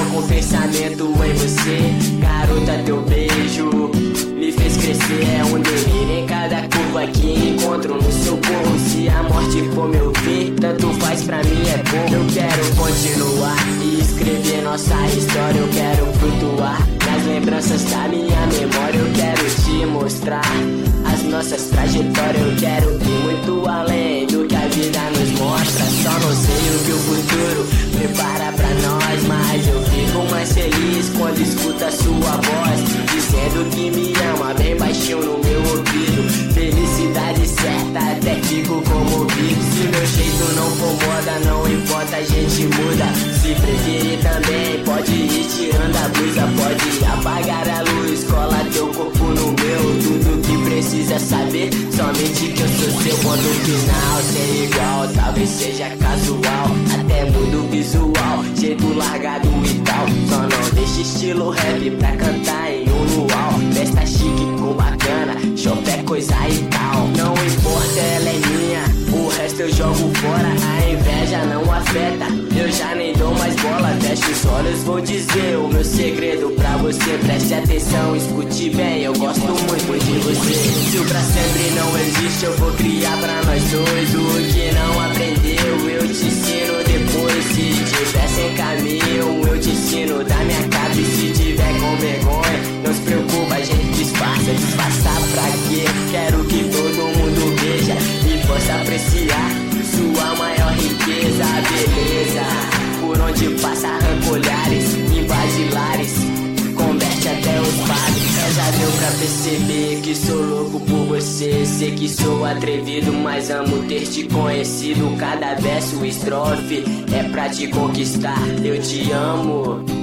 com pensamento em você. Garota, teu beijo me fez crescer. É um delírio em cada curva que encontro no seu corpo. Se a morte for meu fim, tanto faz, pra mim é bom. Eu quero continuar e escrever nossa história. Eu quero flutuar nas lembranças da minha memória. Eu quero te mostrar as nossas trajetórias. Eu quero ir muito além do que a vida nos mostra. Só não sei o que o futuro prepara pra nós, mas eu fico mais feliz quando escuto a sua voz dizendo que me ama bem baixinho no meu ouvido. Felicidade certa, até fico comovido. Se meu jeito não for moda, não importa, a gente muda. Se preferir também, pode ir tirando a blusa, pode apagar a luz, cola teu corpo no meu. Tudo que precisa saber, somente que eu sou seu. Ponto final, ser igual, talvez seja casual, até muda o visual, jeito largado e tal. Só não deixa estilo rap pra cantar em um luau. Festa chique com bacana, shopping é coisa e tal. Não importa, ela é minha, o resto eu jogo fora. A inveja não afeta, eu já nem dou mais bola. Fecha os olhos, vou dizer o meu segredo pra você. Preste atenção, escute bem, eu gosto muito de você. Se o pra sempre não existe, eu vou criar pra nós dois. O que não aprendeu, eu te ensino depois. Se tiver sem caminho, eu te ensino da minha casa. E se tiver com vergonha, não se preocupa, a gente disfarça. Disfarçar pra quê? Quero que todo mundo veja e possa apreciar sua maior riqueza, a beleza. Por onde passa arranca olhares, invade lares, converte até os padres. Já deu pra perceber que sou louco por você. Sei que sou atrevido, mas amo ter te conhecido. Cada verso, estrofe é pra te conquistar. Eu te amo.